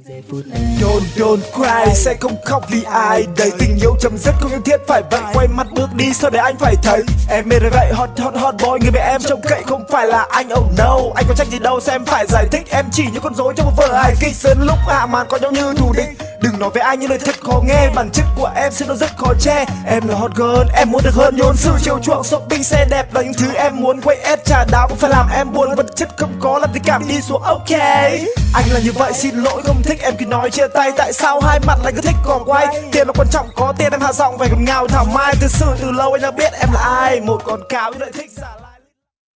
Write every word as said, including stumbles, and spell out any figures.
Don't don't cry, sẽ không khóc vì ai. Đầy tình yêu chấm dứt không nhất thiết phải vậy. Quay mắt bước đi sau để anh phải thấy em mê rồi vậy. Hot hot hot boy, người mẹ em trông cậy không phải là anh. Oh no, anh có trách gì đâu sao em phải giải thích. Em chỉ như con rối trong một vở hài kịch. Sớm lúc hạ màn có nhau như thù địch. Đừng nói với ai những lời thật khó nghe. Bản chất của em sẽ nó rất khó che. Em là hot girl, em muốn được hơn nhốn sự chiều chuộng. Shopping xe đẹp là những thứ em muốn. Quay ép trà đá cũng phải làm em buồn. Vật chất không có làm tình cảm đi xuống. Ok, anh là như vậy xin lỗi không thích em cứ nói chia tay. Tại sao hai mặt lại cứ thích còn quay. Tiền là quan trọng, có tiền em hạ giọng phải ngầm ngào thảo mai. Từ sự từ lâu anh đã biết em là ai. Một con cáo nhưng lại thích giả